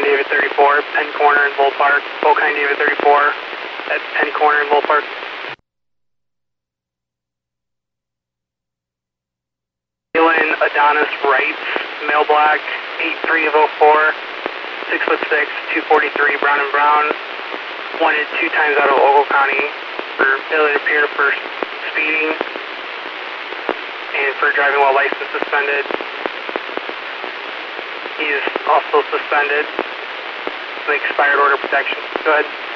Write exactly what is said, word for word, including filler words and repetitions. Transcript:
David thirty-four, Penn Corner in Bull Park. Volkine David thirty-four at Penn Corner in Bull Park. Dylan Adonis Wright, male black, eight three of oh four, six foot six, two forty-three, brown and brown. Wanted two times out of Ogle County for failure to appear for speeding and for driving while license suspended. He's also suspended with expired order protection. Go ahead.